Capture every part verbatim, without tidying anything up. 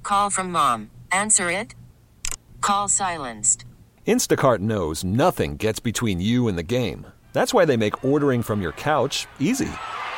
Call from mom. Answer it. Call silenced. Instacart knows nothing gets between you and the game. That's why they make ordering from your couch easy.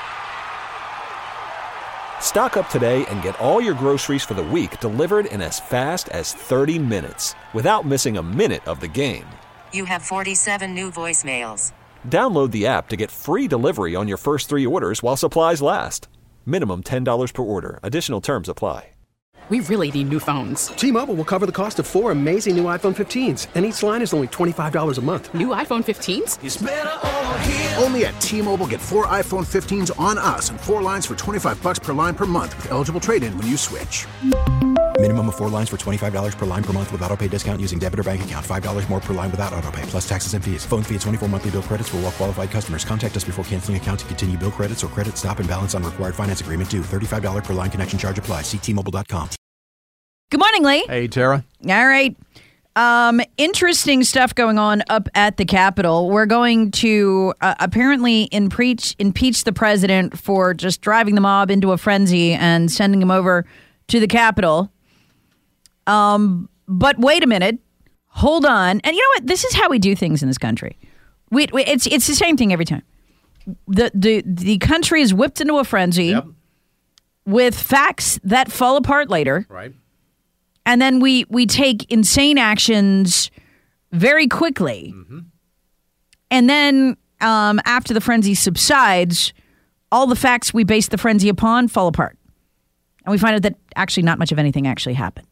Stock up today and get all your groceries for the week delivered in as fast as thirty minutes without missing a minute of the game. You have forty-seven new voicemails. Download the app to get free delivery on your first three orders while supplies last. Minimum ten dollars per order. Additional terms apply. We really need new phones. T-Mobile will cover the cost of four amazing new iPhone fifteens, and each line is only twenty-five dollars a month. New iPhone fifteens? It's better over here. Only at T-Mobile, get four iPhone fifteens on us and four lines for twenty-five bucks per line per month with eligible trade-in when you switch. Minimum of four lines for twenty-five dollars per line per month with autopay discount using debit or bank account. five dollars more per line without autopay, plus taxes and fees. Phone fee at twenty-four monthly bill credits for well-qualified customers. Contact us before canceling account to continue bill credits or credit stop and balance on required finance agreement due. thirty-five dollars per line connection charge applies. See T Mobile dot com. Good morning, Lee. Hey, Tara. All right. Um, interesting stuff going on up at the Capitol. We're going to uh, apparently impeach, impeach the president for just driving the mob into a frenzy and sending him over to the Capitol. Um, but wait a minute. Hold on. And you know what? This is how we do things in this country. We, we it's it's the same thing every time. The the the country is whipped into a frenzy Yep. with facts that fall apart later. Right. And then we, we take insane actions very quickly. Mm-hmm. And then um, after the frenzy subsides, all the facts we base the frenzy upon fall apart. And we find out that actually not much of anything actually happened.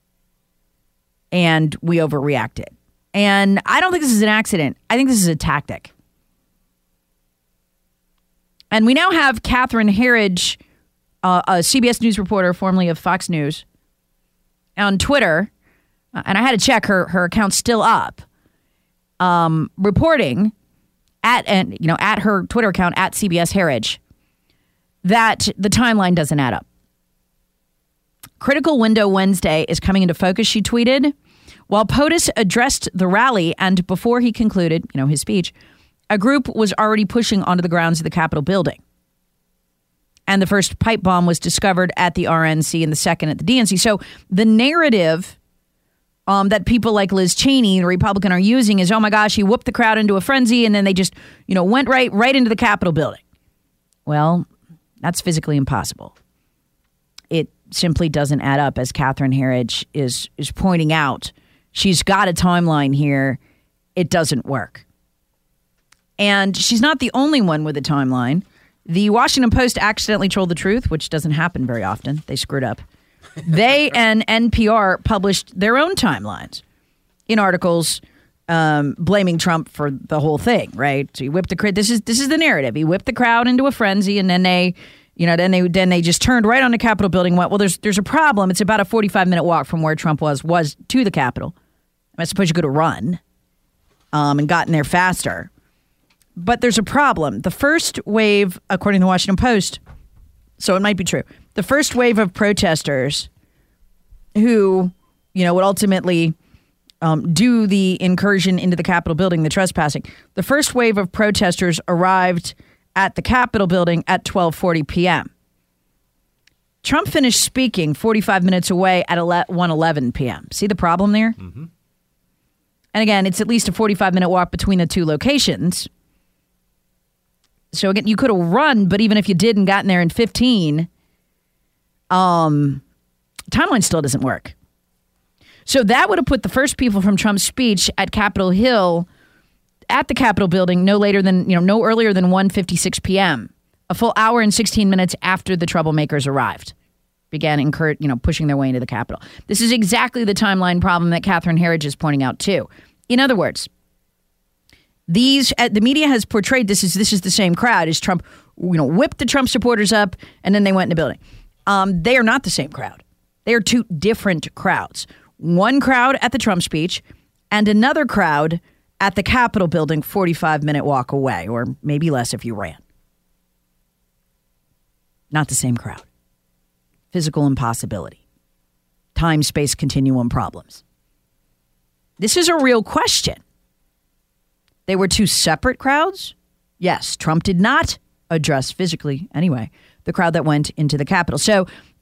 And we overreacted. And I don't think this is an accident. I think this is a tactic. And we now have Catherine Herridge, uh, a C B S News reporter, formerly of Fox News, on Twitter, uh, and I had to check her her account's still up, um, reporting at and you know at her Twitter account at C B S Herridge that the timeline doesn't add up. Critical window Wednesday is coming into focus, she tweeted, while POTUS addressed the rally and before he concluded, you know, his speech, a group was already pushing onto the grounds of the Capitol building. And the first pipe bomb was discovered at the R N C and the second at the D N C. So the narrative um, that people like Liz Cheney, the Republican, are using is, oh my gosh, he whooped the crowd into a frenzy and then they just, you know, went right right into the Capitol building. Well, that's physically impossible. It simply doesn't add up, as Catherine Herridge is is pointing out. She's got a timeline here. It doesn't work. And she's not the only one with a timeline. The Washington Post accidentally told the truth, which doesn't happen very often. They screwed up. They and N P R published their own timelines in articles um, blaming Trump for the whole thing, right? So he whipped the crowd. This is this is the narrative. He whipped the crowd into a frenzy, and then they, you know, then they then they just turned right on the Capitol building. And went, well, there's there's a problem. It's about a forty-five minute walk from where Trump was was to the Capitol. I suppose you could have run um, and gotten there faster. But there's a problem. The first wave, according to the Washington Post, so it might be true, the first wave of protesters who, you know, would ultimately um, do the incursion into the Capitol building, the trespassing, the first wave of protesters arrived at the Capitol building at twelve forty p.m. Trump finished speaking forty-five minutes away at one eleven p.m. See the problem there? Mm-hmm. And again, it's at least a forty-five minute walk between the two locations. So again, you could have run, but even if you did and gotten there in fifteen, um, timeline still doesn't work. So that would have put the first people from Trump's speech at Capitol Hill at the Capitol building no later than, you know, no earlier than one fifty-six p.m., a full hour and sixteen minutes after the troublemakers arrived, began incur, you know, pushing their way into the Capitol. This is exactly the timeline problem that Catherine Herridge is pointing out too. In other words, These uh, the media has portrayed this as this is the same crowd as Trump, you know, whipped the Trump supporters up and then they went in the building. Um, they are not the same crowd. They are two different crowds. One crowd at the Trump speech and another crowd at the Capitol building, forty-five minute walk away, or maybe less if you ran. Not the same crowd. Physical impossibility. Time, space, continuum problems. This is a real question. They were two separate crowds? Yes, Trump did not address physically, anyway, the crowd that went into the Capitol. So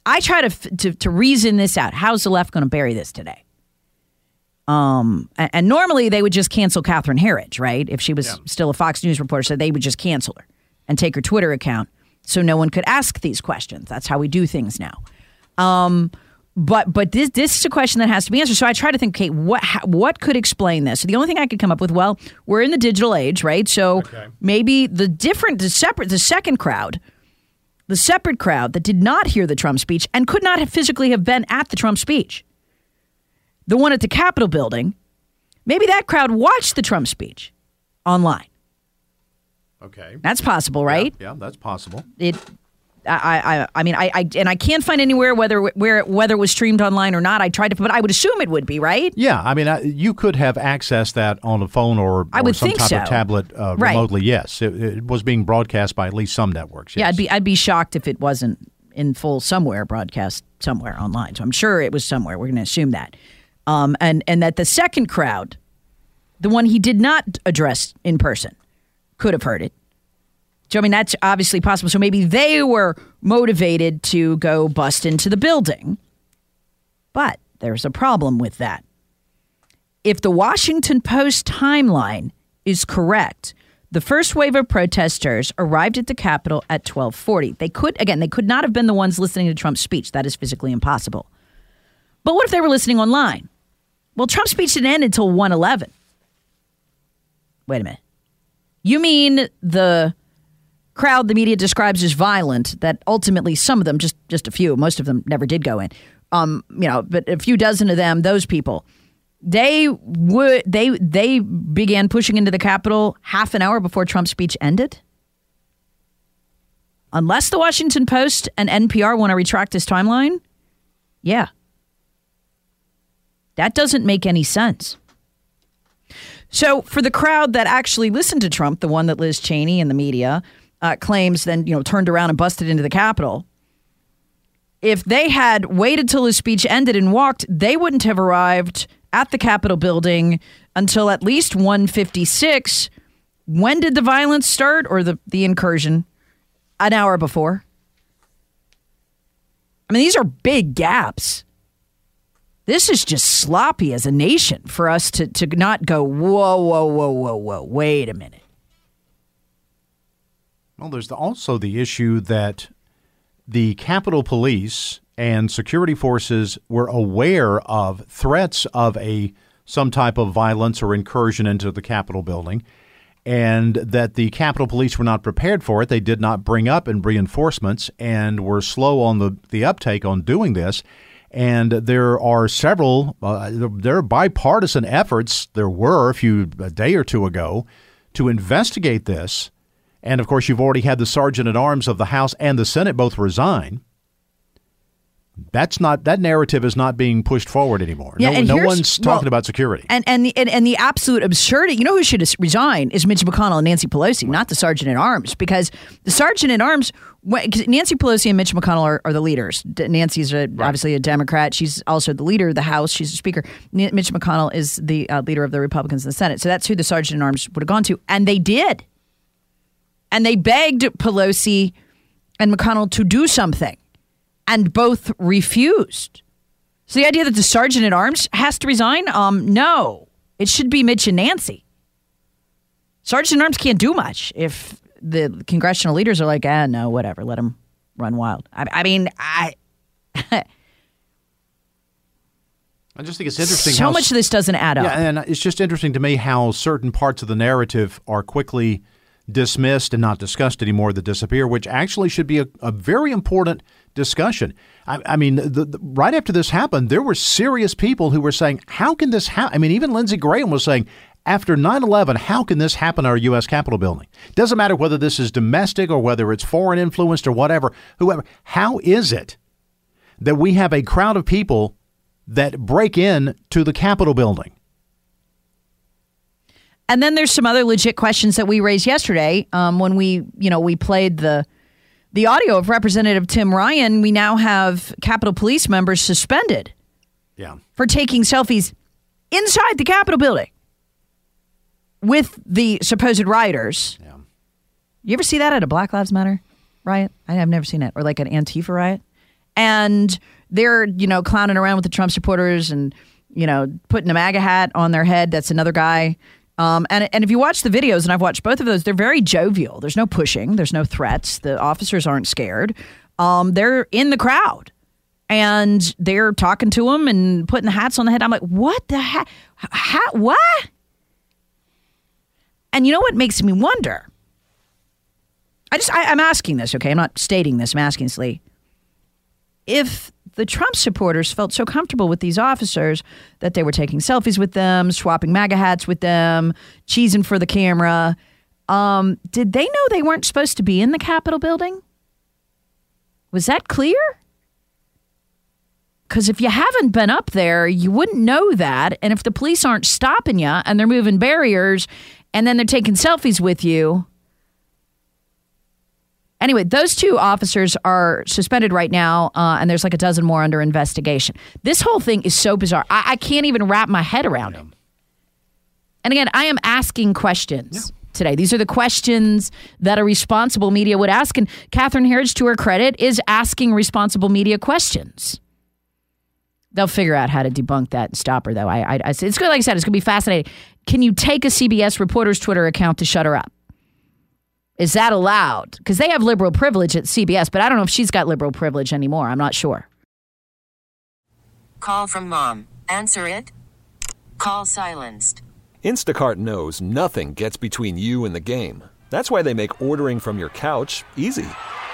I try to, to to reason this out. How's the left going to bury this today? Um, and, and normally they would just cancel Catherine Herridge, right? If she was yeah. still a Fox News reporter, so they would just cancel her and take her Twitter account so no one could ask these questions. That's how we do things now. Um, but but this this is a question that has to be answered. So I try to think, okay, what how, what could explain this? So the only thing I could come up with, well, we're in the digital age, right? So okay. maybe the different, the separate, the second crowd, the separate crowd that did not hear the Trump speech and could not have physically have been at the Trump speech, the one at the Capitol building, maybe that crowd watched the Trump speech online. Okay, that's possible, right? Yeah, yeah that's possible. It. I, I, I mean, I, I, and I can't find anywhere whether where whether it was streamed online or not. I tried to, but I would assume it would be, right? Yeah, I mean, I, you could have accessed that on a phone or, I or would some think type so. of tablet uh, right. remotely. Yes, it, it was being broadcast by at least some networks. Yes. Yeah, I'd be I'd be shocked if it wasn't in full somewhere, broadcast somewhere online. So I'm sure it was somewhere. We're going to assume that, um, and and that the second crowd, the one he did not address in person, could have heard it. So, I mean, that's obviously possible. So maybe they were motivated to go bust into the building. But there's a problem with that. If the Washington Post timeline is correct, the first wave of protesters arrived at the Capitol at twelve forty. They could, again, they could not have been the ones listening to Trump's speech. That is physically impossible. But what if they were listening online? Well, Trump's speech didn't end until one eleven. Wait a minute. You mean the crowd the media describes as violent, that ultimately some of them, just just a few, most of them never did go in, um, you know, but a few dozen of them, those people, they would they they began pushing into the Capitol half an hour before Trump's speech ended? Unless the Washington Post and N P R want to retract this timeline? Yeah. That doesn't make any sense. So for the crowd that actually listened to Trump, the one that Liz Cheney and the media Uh, claims then, you know, turned around and busted into the Capitol. If they had waited till his speech ended and walked, they wouldn't have arrived at the Capitol building until at least one fifty-six. When did the violence start, or the, the incursion? An hour before. I mean, these are big gaps. This is just sloppy as a nation for us to, to not go, whoa, whoa, whoa, whoa, whoa, wait a minute. Well, there's also the issue that the Capitol Police and security forces were aware of threats of a some type of violence or incursion into the Capitol building, and that the Capitol Police were not prepared for it. They did not bring up in reinforcements and were slow on the, the uptake on doing this. And there are several, uh, there are bipartisan efforts, there were a few, a day or two ago, to investigate this. And, of course, you've already had the Sergeant-at-Arms of the House and the Senate both resign. That's not that narrative is not being pushed forward anymore. Yeah, no and no one's talking well, about security. And and the and, and the absolute absurdity. You know who should resign is Mitch McConnell and Nancy Pelosi, not the Sergeant-at-Arms, because the Sergeant-at-Arms, Nancy Pelosi and Mitch McConnell are, are the leaders. Nancy's a, right. obviously a Democrat. She's also the leader of the House. She's a speaker. Mitch McConnell is the uh, leader of the Republicans in the Senate. So that's who the Sergeant-at-Arms would have gone to, and they did. And they begged Pelosi and McConnell to do something, and both refused. So the idea that the Sergeant-at-Arms has to resign? Um, no. It should be Mitch and Nancy. Sergeant-at-Arms can't do much if the congressional leaders are like, ah, no, whatever, let them run wild. I, I mean, I... I just think it's interesting so how... much of this doesn't add up. Yeah, and it's just interesting to me how certain parts of the narrative are quickly dismissed and not discussed anymore that disappear, which actually should be a, a very important discussion. I, I mean, the, the, right after this happened, there were serious people who were saying, how can this happen? I mean, even Lindsey Graham was saying, after nine eleven, how can this happen at our U S Capitol building? Doesn't matter whether this is domestic or whether it's foreign influenced or whatever, whoever. How is it that we have a crowd of people that break in to the Capitol building? And then there's some other legit questions that we raised yesterday um, when we, you know, we played the the audio of Representative Tim Ryan. We now have Capitol Police members suspended yeah. for taking selfies inside the Capitol building with the supposed rioters. Yeah. You ever see that at a Black Lives Matter riot? I have never seen it. Or like an Antifa riot. And they're, you know, clowning around with the Trump supporters and, you know, putting a MAGA hat on their head. That's another guy. Um, and, and if you watch the videos, and I've watched both of those, they're very jovial. There's no pushing. There's no threats. The officers aren't scared. Um, they're in the crowd. And they're talking to them and putting the hats on the head. I'm like, what the heck? Hat? What? And you know what makes me wonder? I just, I, I'm asking this, okay? I'm not stating this. I'm asking this, Lee. If the Trump supporters felt so comfortable with these officers that they were taking selfies with them, swapping MAGA hats with them, cheesing for the camera, um, did they know they weren't supposed to be in the Capitol building? Was that clear? Because if you haven't been up there, you wouldn't know that. And if the police aren't stopping you and they're moving barriers and then they're taking selfies with you. Anyway, those two officers are suspended right now, uh, and there's like a dozen more under investigation. This whole thing is so bizarre. I, I can't even wrap my head around it. And again, I am asking questions. Yeah. Today. These are the questions that a responsible media would ask. And Catherine Herridge, to her credit, is asking responsible media questions. They'll figure out how to debunk that and stop her, though. I, I, it's good, like I said, it's going to be fascinating. Can you take a C B S reporter's Twitter account to shut her up? Is that allowed? Because they have liberal privilege at C B S, but I don't know if she's got liberal privilege anymore. I'm not sure. Call from mom. Answer it. Call silenced. Instacart knows nothing gets between you and the game. That's why they make ordering from your couch easy.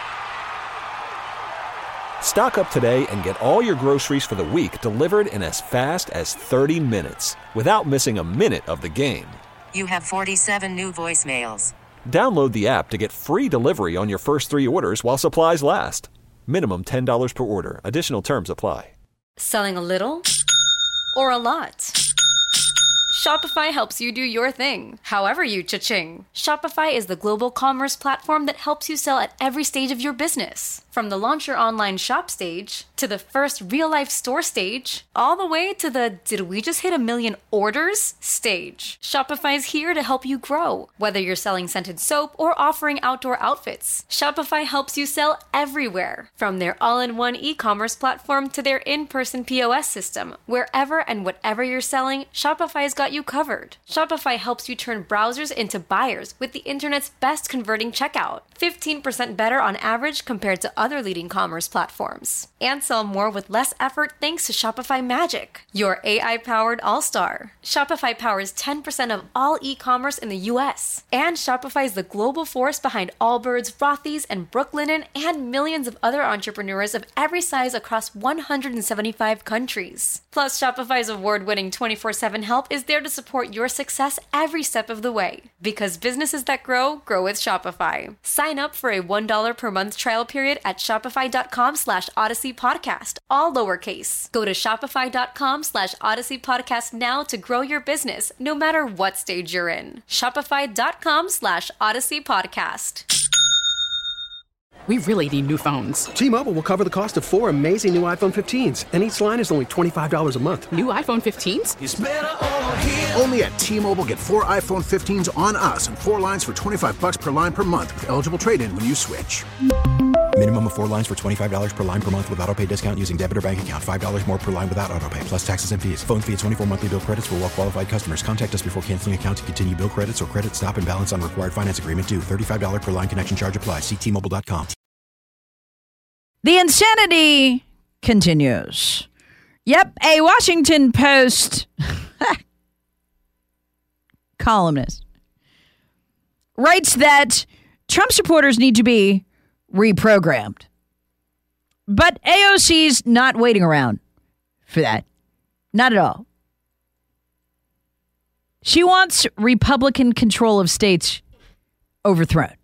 Stock up today and get all your groceries for the week delivered in as fast as thirty minutes without missing a minute of the game. You have forty-seven new voicemails. Download the app to get free delivery on your first three orders while supplies last. Minimum ten dollars per order. Additional terms apply. Selling a little or a lot? Shopify helps you do your thing, however you cha-ching. Shopify is the global commerce platform that helps you sell at every stage of your business. From the launch your online shop stage, to the first real-life store stage, all the way to the did we just hit a million orders stage. Shopify is here to help you grow. Whether you're selling scented soap or offering outdoor outfits, Shopify helps you sell everywhere. From their all-in-one e-commerce platform to their in-person P O S system, wherever and whatever you're selling, Shopify's got you covered. Shopify helps you turn browsers into buyers with the internet's best converting checkout. fifteen percent better on average compared to other leading commerce platforms. And sell more with less effort thanks to Shopify Magic, your A I-powered all-star. Shopify powers ten percent of all e-commerce in the U S. And Shopify is the global force behind Allbirds, Rothy's, and Brooklinen, and millions of other entrepreneurs of every size across one hundred seventy-five countries. Plus, Shopify's award-winning twenty-four seven help is there to support your success every step of the way. Because businesses that grow, grow with Shopify. Sign up for a one dollar per month trial period at shopify.com slash Odyssey Podcast, all lowercase. Go to shopify.com slash Odyssey Podcast now to grow your business, no matter what stage you're in. Shopify.com slash Odyssey Podcast. We really need new phones. T-Mobile will cover the cost of four amazing new iPhone fifteens, and each line is only twenty-five dollars a month. New iPhone fifteens? It's better over here. Only at T-Mobile, get four iPhone fifteens on us and four lines for twenty-five bucks per line per month with eligible trade-in when you switch. Minimum of four lines for twenty-five dollars per line per month with autopay discount using debit or bank account. five dollars more per line without autopay, plus taxes and fees. Phone fee at twenty-four monthly bill credits for well-qualified customers. Contact us before canceling account to continue bill credits or credit stop and balance on required finance agreement due. thirty-five dollars per line connection charge applies. See T Mobile dot com. The insanity continues. Yep, a Washington Post columnist writes that Trump supporters need to be reprogrammed. But A O C's not waiting around for that. Not at all. She wants Republican control of states overthrown.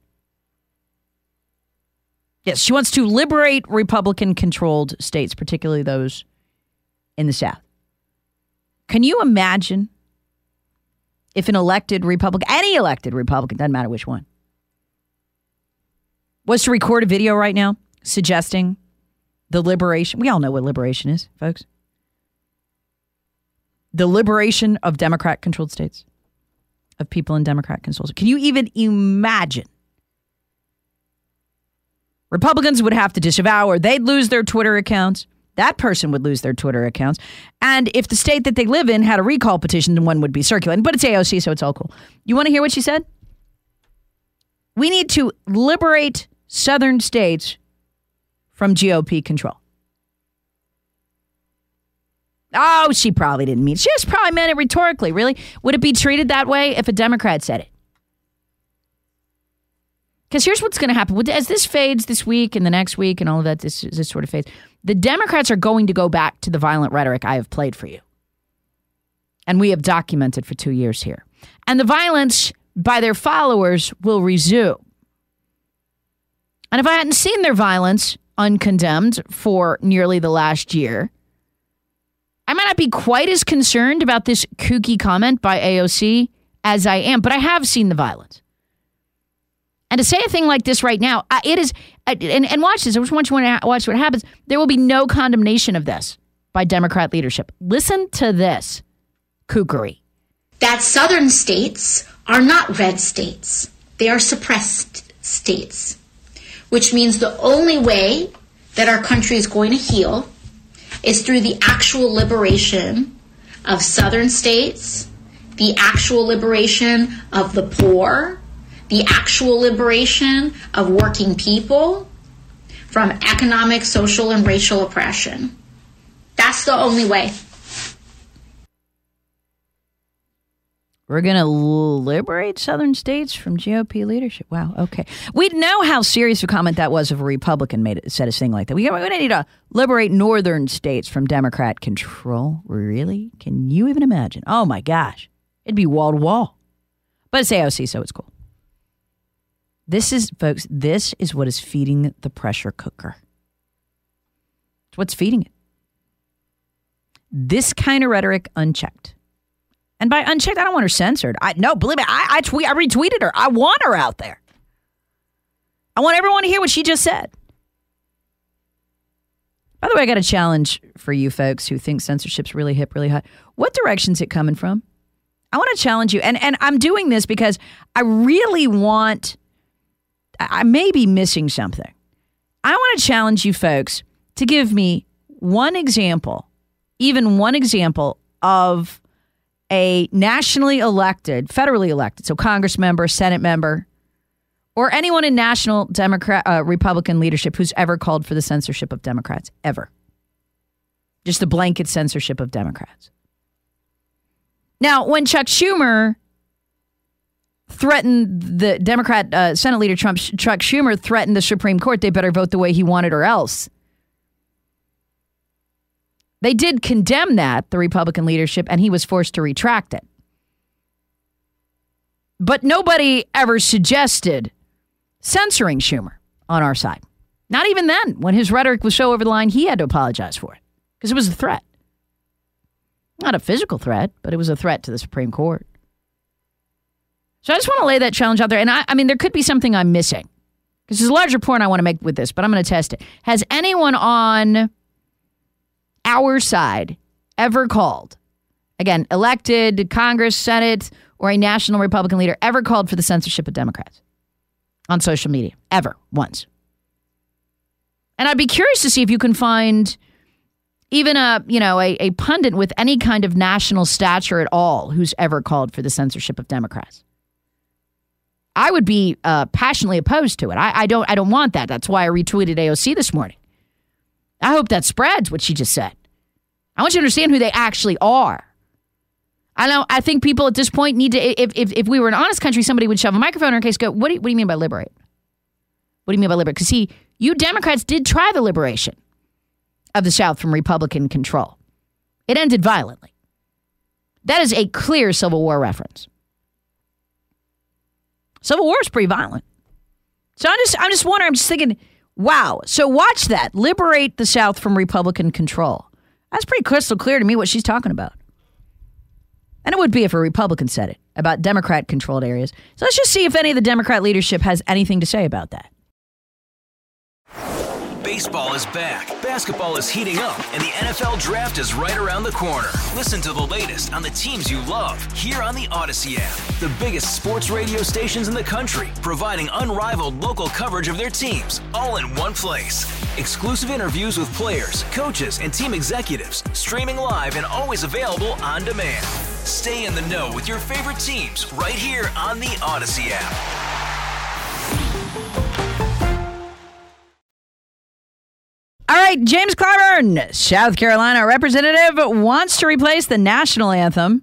Yes, she wants to liberate Republican-controlled states, particularly those in the South. Can you imagine if an elected Republican, any elected Republican, doesn't matter which one, was to record a video right now suggesting the liberation? We all know what liberation is, folks. The liberation of Democrat-controlled states, of people in Democrat-controlled states. Can you even imagine Republicans would have to disavow, or they'd lose their Twitter accounts. That person would lose their Twitter accounts. And if the state that they live in had a recall petition, then one would be circulating. But it's A O C, so it's all cool. You want to hear what she said? We need to liberate southern states from G O P control. Oh, she probably didn't mean it. She just probably meant it rhetorically, really. Would it be treated that way if a Democrat said it? Because here's what's going to happen. As this fades this week and the next week and all of that, this, this sort of fades, the Democrats are going to go back to the violent rhetoric I have played for you. And we have documented for two years here. And the violence by their followers will resume. And if I hadn't seen their violence uncondemned for nearly the last year, I might not be quite as concerned about this kooky comment by A O C as I am, but I have seen the violence. And to say a thing like this right now, it is, and, and watch this, I just want you to watch what happens. There will be no condemnation of this by Democrat leadership. Listen to this kookery. That southern states are not red states. They are suppressed states, which means the only way that our country is going to heal is through the actual liberation of southern states, the actual liberation of the poor, the actual liberation of working people from economic, social, and racial oppression. That's the only way. We're going to liberate southern states from G O P leadership. Wow, okay. We'd know how serious a comment that was if a Republican made it, said a thing like that. We're going to need to liberate northern states from Democrat control. Really? Can you even imagine? Oh, my gosh. It'd be wall to wall. But it's A O C, so it's cool. This is, folks, this is what is feeding the pressure cooker. It's what's feeding it. This kind of rhetoric unchecked. And by unchecked, I don't want her censored. I no, believe me, I I, tweet, I retweeted her. I want her out there. I want everyone to hear what she just said. By the way, I got a challenge for you folks who think censorship's really hip, really hot. What direction's it coming from? I want to challenge you. And, and I'm doing this because I really want... I may be missing something. I want to challenge you folks to give me one example, even one example of a nationally elected, federally elected, so Congress member, Senate member, or anyone in national Democrat, uh, Republican leadership who's ever called for the censorship of Democrats, ever. Just the blanket censorship of Democrats. Now, when Chuck Schumer threatened the Democrat uh, Senate leader Trump, Chuck Schumer threatened the Supreme Court, they better vote the way he wanted or else. They did condemn that, the Republican leadership, and he was forced to retract it. But nobody ever suggested censoring Schumer on our side. Not even then. When his rhetoric was so over the line, he had to apologize for it because it was a threat. Not a physical threat, but it was a threat to the Supreme Court. So I just want to lay that challenge out there. And I, I mean, there could be something I'm missing. Because there's a larger point I want to make with this, but I'm going to test it. Has anyone on our side ever called, again, elected Congress, Senate, or a national Republican leader, ever called for the censorship of Democrats on social media? Ever. Once. And I'd be curious to see if you can find even a, you know, a, a pundit with any kind of national stature at all who's ever called for the censorship of Democrats. I would be uh, passionately opposed to it. I, I don't I don't want that. That's why I retweeted A O C this morning. I hope that spreads what she just said. I want you to understand who they actually are. I know. I think people at this point need to, if if, if we were an honest country, somebody would shove a microphone in her case, go, what do you, what do you mean by liberate? What do you mean by liberate? Because see, you Democrats did try the liberation of the South from Republican control. It ended violently. That is a clear Civil War reference. Civil War is pretty violent. So I'm just, I'm just wondering, I'm just thinking, wow. So watch that. Liberate the South from Republican control. That's pretty crystal clear to me what she's talking about. And it would be if a Republican said it about Democrat-controlled areas. So let's just see if any of the Democrat leadership has anything to say about that. Baseball is back, basketball is heating up, and the N F L Draft is right around the corner. Listen to the latest on the teams you love here on the Odyssey app. The biggest sports radio stations in the country, providing unrivaled local coverage of their teams, all in one place. Exclusive interviews with players, coaches, and team executives, streaming live and always available on demand. Stay in the know with your favorite teams right here on the Odyssey app. All right, James Clyburn, South Carolina representative, wants to replace the national anthem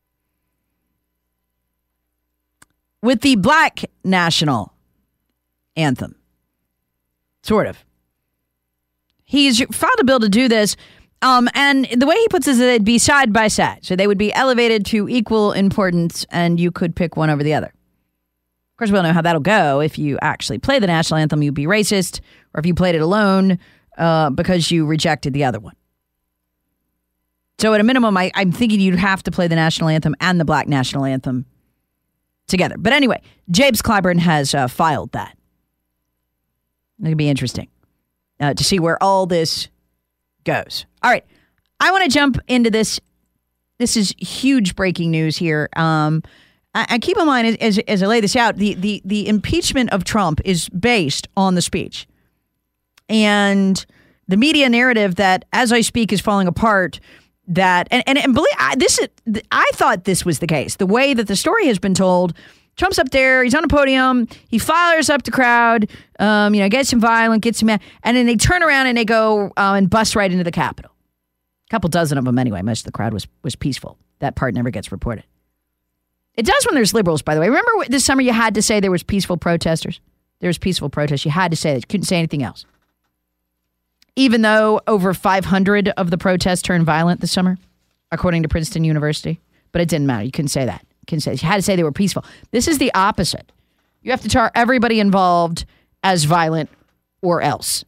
with the Black national anthem. Sort of. He's filed a bill to do this, um, and the way he puts it is that it'd be side by side. So they would be elevated to equal importance, and you could pick one over the other. Of course, we all know how that'll go. If you actually play the national anthem, you'd be racist, or if you played it alone, Uh, because you rejected the other one. So at a minimum, I, I'm thinking you'd have to play the national anthem and the Black national anthem together. But anyway, James Clyburn has uh, filed that. It's going to be interesting uh, to see where all this goes. All right. I want to jump into this. This is huge breaking news here. Um, I, I keep in mind, as, as I lay this out, the, the, the impeachment of Trump is based on the speech. And the media narrative that, as I speak, is falling apart. That and and, and believe I, this is, I thought this was the case. The way that the story has been told, Trump's up there, he's on a podium, he fires up the crowd, um, you know, gets him violent, gets him mad, and then they turn around and they go uh, and bust right into the Capitol. A couple dozen of them anyway. Most of the crowd was was peaceful. That part never gets reported. It does when there's liberals, by the way. Remember this summer you had to say there was peaceful protesters. There was peaceful protests. You had to say that. You couldn't say anything else. Even though over five hundred of the protests turned violent this summer, according to Princeton University. But it didn't matter. You couldn't say that. You couldn't say You had to say they were peaceful. This is the opposite. You have to tar everybody involved as violent or else.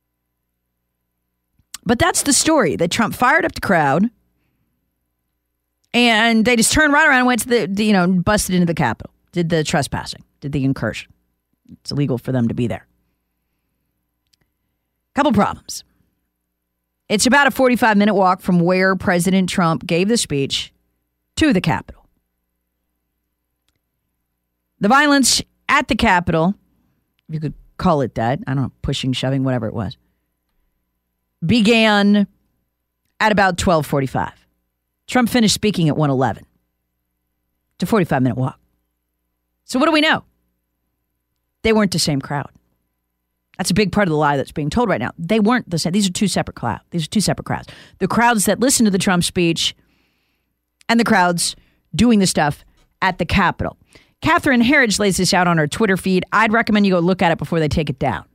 But that's the story, that Trump fired up the crowd and they just turned right around and went to the, the you know, busted into the Capitol, did the trespassing, did the incursion. It's illegal for them to be there. Couple problems. It's about a forty-five minute walk from where President Trump gave the speech to the Capitol. The violence at the Capitol, if you could call it that, I don't know, pushing, shoving, whatever it was, began at about twelve forty-five. Trump finished speaking at one eleven. It's a forty-five minute walk. So what do we know? They weren't the same crowd. That's a big part of the lie that's being told right now. They weren't the same. These are two separate crowds. These are two separate crowds. The crowds that listened to the Trump speech and the crowds doing the stuff at the Capitol. Catherine Herridge lays this out on her Twitter feed. I'd recommend you go look at it before they take it down.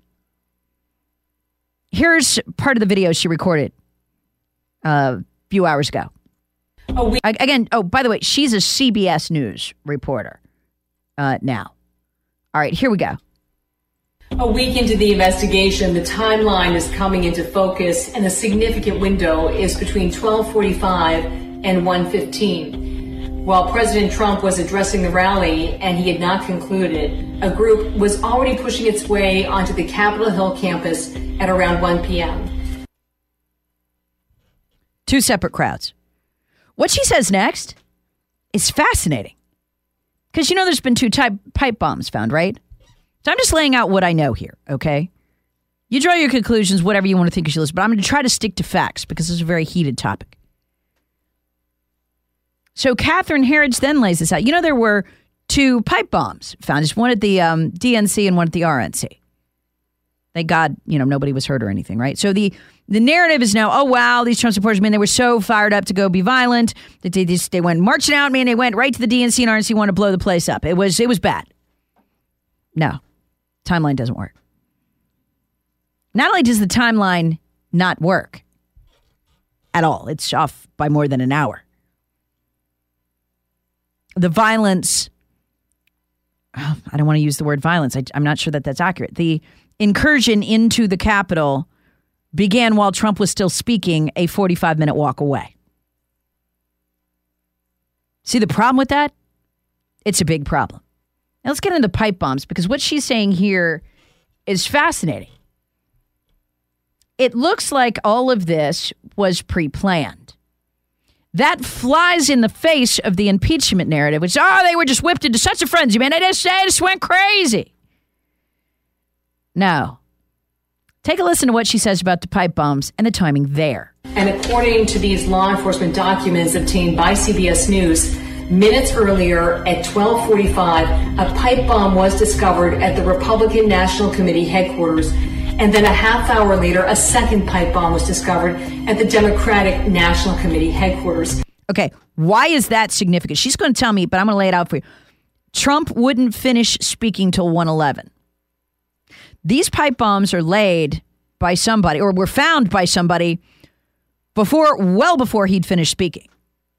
Here's part of the video she recorded uh, a few hours ago. Oh, we- Again, oh, by the way, she's a C B S News reporter uh, now. All right, here we go. A week into the investigation, the timeline is coming into focus, and the significant window is between twelve forty-five and one fifteen. While President Trump was addressing the rally and he had not concluded, a group was already pushing its way onto the Capitol Hill campus at around one p.m. Two separate crowds. What she says next is fascinating. Because you know there's been two type, pipe bombs found, right? So I'm just laying out what I know here, okay? You draw your conclusions, whatever you want to think you should listen, but I'm going to try to stick to facts because this is a very heated topic. So Catherine Herridge then lays this out. You know, there were two pipe bombs found. There's one at the um, D N C and one at the R N C. Thank God, you know, nobody was hurt or anything, right? So the, the narrative is now, oh, wow, these Trump supporters, man, they were so fired up to go be violent that they just, they went marching out, man, they went right to the D N C and R N C, wanted to blow the place up. It was, it was bad. No. Timeline doesn't work. Not only does the timeline not work at all, it's off by more than an hour. The violence, oh, I don't want to use the word violence. I, I'm not sure that that's accurate. The incursion into the Capitol began while Trump was still speaking, a forty-five minute walk away. See the problem with that? It's a big problem. Now let's get into pipe bombs, because what she's saying here is fascinating. it looks like all of this was pre-planned. That flies in the face of the impeachment narrative, which, oh, they were just whipped into such a frenzy, man. They just, they just went crazy. No. Take a listen to what she says about the pipe bombs and the timing there. And according to these law enforcement documents obtained by C B S News, minutes earlier at twelve forty-five, a pipe bomb was discovered at the Republican National Committee headquarters. And then a half hour later, a second pipe bomb was discovered at the Democratic National Committee headquarters. Okay, why is that significant? She's going to tell me, but I'm going to lay it out for you. Trump wouldn't finish speaking till one eleven. These pipe bombs are laid by somebody, or were found by somebody before, well before he'd finished speaking.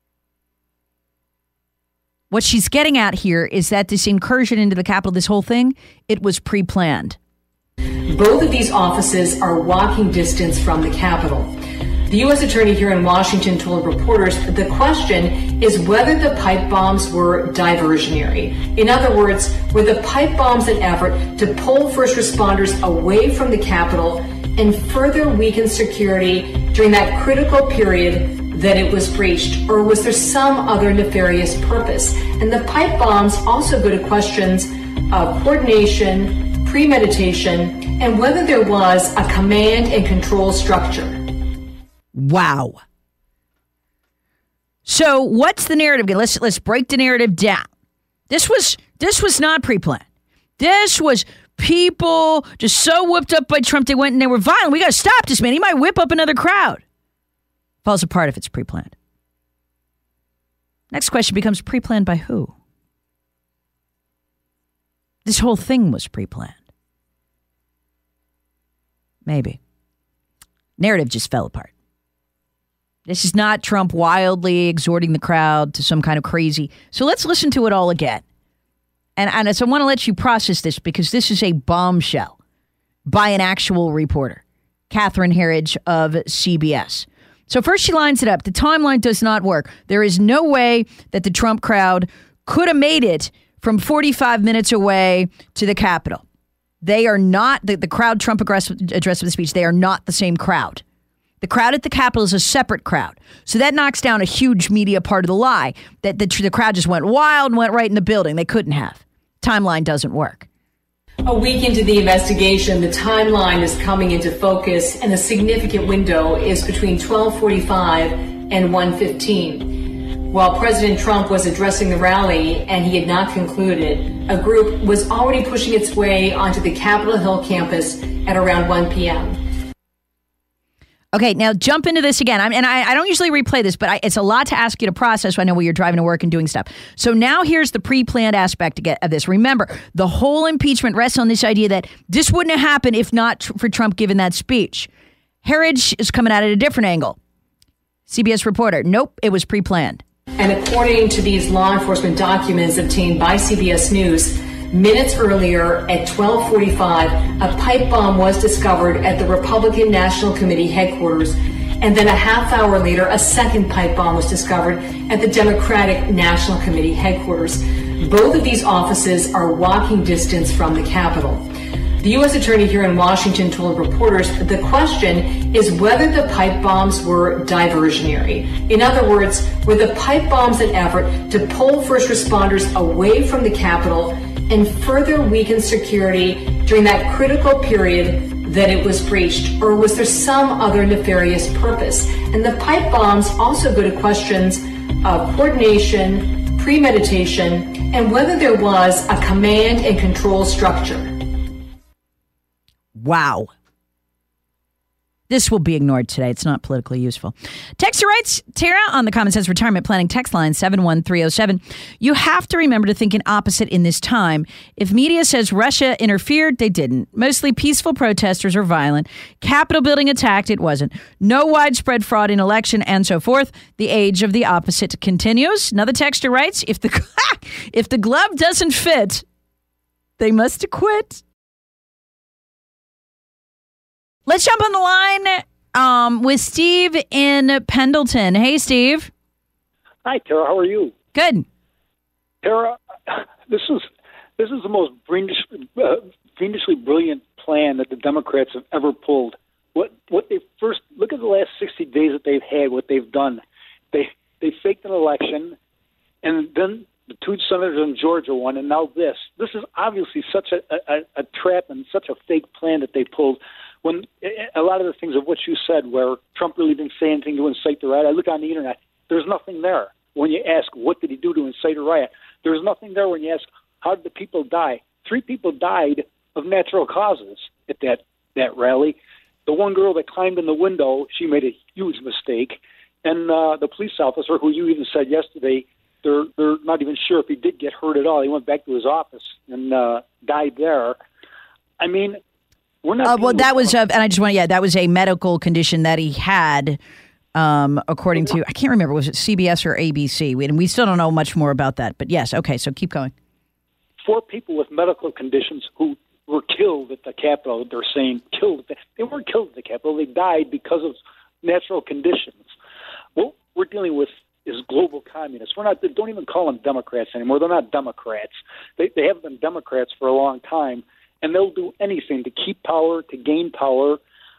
What she's getting at here is that this incursion into the Capitol, this whole thing, it was pre-planned. Both of these offices are walking distance from the Capitol. The U S attorney here in Washington told reporters the question is whether the pipe bombs were diversionary. In other words, were the pipe bombs an effort to pull first responders away from the Capitol and further weaken security during that critical period that it was breached, or was there some other nefarious purpose? And the pipe bombs also go to questions of coordination, premeditation, and whether there was a command and control structure. Wow. So what's the narrative? Let's let's break the narrative down. This was this was not pre-planned. This was people just so whipped up by Trump they went and they were violent. We got to stop this man. He might whip up another crowd. Falls apart if it's pre-planned. Next question becomes, pre-planned by who? This whole thing was pre-planned. Maybe. Narrative just fell apart. This is not Trump wildly exhorting the crowd to some kind of crazy. So let's listen to it all again. And, and so I want to let you process this because this is a bombshell by an actual reporter, Catherine Herridge of C B S. So first she lines it up. The timeline does not work. There is no way that the Trump crowd could have made it from forty-five minutes away to the Capitol. They are not, the, the crowd Trump addressed with the speech, they are not the same crowd. The crowd at the Capitol is a separate crowd. So that knocks down a huge media part of the lie, that the, the crowd just went wild and went right in the building. They couldn't have. Timeline doesn't work. A week into the investigation, the timeline is coming into focus, and the significant window is between twelve forty-five and one fifteen. While President Trump was addressing the rally and he had not concluded, a group was already pushing its way onto the Capitol Hill campus at around one p.m. Okay, now jump into this again. I'm, and I, I don't usually replay this, but I, it's a lot to ask you to process. I know when you're driving to work and doing stuff. So now here's the pre-planned aspect of this. Remember, the whole impeachment rests on this idea that this wouldn't have happened if not tr- for Trump giving that speech. Herridge is coming at it at a different angle. C B S reporter, nope, it was pre-planned. And according to these law enforcement documents obtained by C B S News, minutes earlier at twelve forty-five, a pipe bomb was discovered at the Republican National Committee headquarters. And then a half hour later, a second pipe bomb was discovered at the Democratic National Committee headquarters. Both of these offices are walking distance from the Capitol. The U S attorney here in Washington told reporters the question is whether the pipe bombs were diversionary. In other words, were the pipe bombs an effort to pull first responders away from the Capitol and further weaken security during that critical period that it was breached, or was there some other nefarious purpose? And the pipe bombs also go to questions of coordination, premeditation, and whether there was a command and control structure. Wow. This will be ignored today. It's not politically useful. Texter writes, Tara, on the Common Sense Retirement Planning text line seven one three oh seven. You have to remember to think an opposite in this time. If media says Russia interfered, they didn't. Mostly peaceful protesters or violent. Capitol building attacked, it wasn't. No widespread fraud in election and so forth. The age of the opposite continues. Another texter writes, if the, if the glove doesn't fit, they must acquit. Let's jump on the line um, with Steve in Pendleton. Hey, Steve. Hi, Tara. How are you? Good. Tara, this is this is the most fiendish, uh, fiendishly brilliant plan that the Democrats have ever pulled. what what they first look at the last sixty days that they've had, what they've done. They they faked an election, and then the two senators in Georgia won, and now this. This is obviously such a, a, a trap and such a fake plan that they pulled. When a lot of the things of what you said, where Trump really didn't say anything to incite the riot, I look on the internet, there's nothing there. When you ask, what did he do to incite a riot? There's nothing there when you ask, how did the people die? Three people died of natural causes at that, that rally. The one girl that climbed in the window, she made a huge mistake. And uh, the police officer, who you even said yesterday, they're, they're not even sure if he did get hurt at all. He went back to his office and uh, died there. I mean, we're not... Uh, well, that was, a, and I just want to, yeah, that was a medical condition that he had, um, according to, I can't remember, was it C B S or A B C? We, and we still don't know much more about that. But yes, okay, so keep going. Four people with medical conditions who were killed at the Capitol, they're saying killed. At the, they weren't killed at the Capitol. They died because of natural conditions. What we're dealing with is global communists. We're not, don't even call them Democrats anymore. They're not Democrats. They, they haven't been Democrats for a long time, and they'll do anything to keep power, to gain power.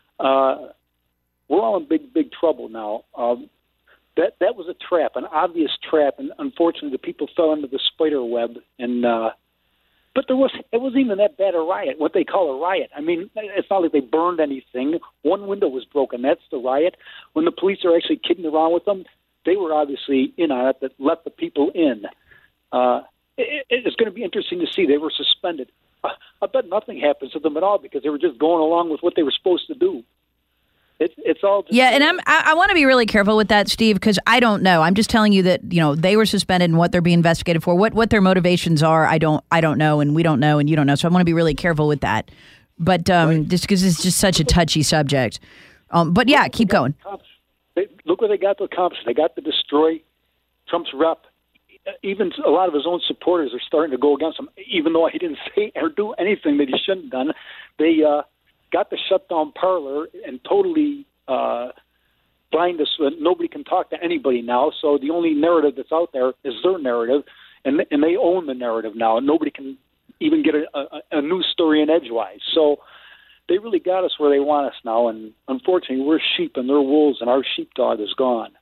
Uh, we're all in big, big trouble now. Um, that that was a trap, an obvious trap, and unfortunately the people fell into the spider web. And uh, but there was it wasn't even that bad a riot, what they call a riot. I mean, it's not like they burned anything. One window was broken. That's the riot. When the police are actually kidding around with them, they were obviously in on it, that let the people in. Uh, it, it's going to be interesting to see. They were suspended. Uh, I bet nothing happens to them at all because they were just going along with what they were supposed to do. It's it's all just, yeah, and I'm, I, I want to be really careful with that, Steve, because I don't know. I'm just telling you that, you know, they were suspended and what they're being investigated for. What what their motivations are, I don't I don't know, and we don't know, and you don't know. So I want to be really careful with that. But um, right. just because it's just such a touchy subject. Um, but yeah, keep going. They, look what they got to accomplish. They got to destroy Trump's rep. Even a lot of his own supporters are starting to go against him, even though he didn't say or do anything that he shouldn't have done. They uh, got to shut down Parler and totally uh, blind us so that nobody can talk to anybody now. So the only narrative that's out there is their narrative, and and they own the narrative now, and nobody can even get a, a, a news story in edgewise. So they really got us where they want us now, and unfortunately we're sheep and they're wolves, and our sheepdog is gone.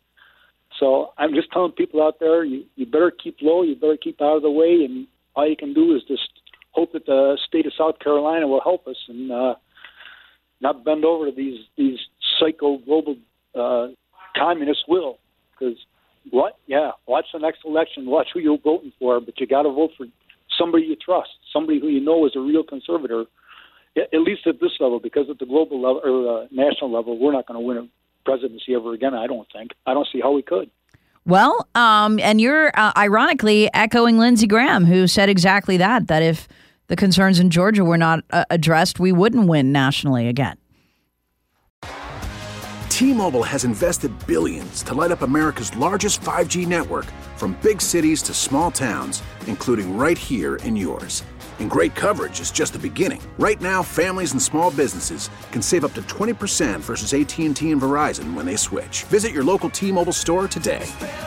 So I'm just telling people out there, you, you better keep low, you better keep out of the way, and all you can do is just hope that the state of South Carolina will help us and uh, not bend over to these these psycho global uh, communist will. Because what? Yeah, watch the next election, watch who you're voting for, but you got to vote for somebody you trust, somebody who you know is a real conservator. At least at this level, because at the global level or uh, national level, we're not going to win a presidency ever again. I don't think. I don't see how we could. Well, um, and you're uh, ironically echoing Lindsey Graham, who said exactly that, that if the concerns in Georgia were not uh, addressed, we wouldn't win nationally again. T-Mobile has invested billions to light up America's largest five G network, from big cities to small towns, including right here in yours. And great coverage is just the beginning. Right now, families and small businesses can save up to twenty percent versus A T and T and Verizon when they switch. Visit your local T-Mobile store today.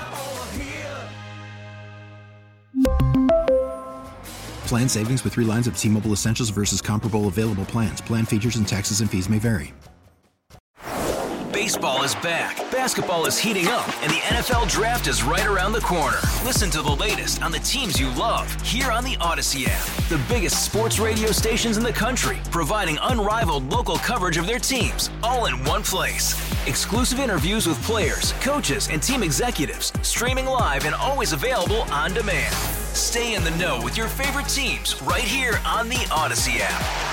Plan savings with three lines of T-Mobile Essentials versus comparable available plans. Plan features and taxes and fees may vary. Baseball is back, basketball is heating up, and the N F L Draft is right around the corner. Listen to the latest on the teams you love here on the Odyssey app. The biggest sports radio stations in the country, providing unrivaled local coverage of their teams, all in one place. Exclusive interviews with players, coaches, and team executives, streaming live and always available on demand. Stay in the know with your favorite teams right here on the Odyssey app.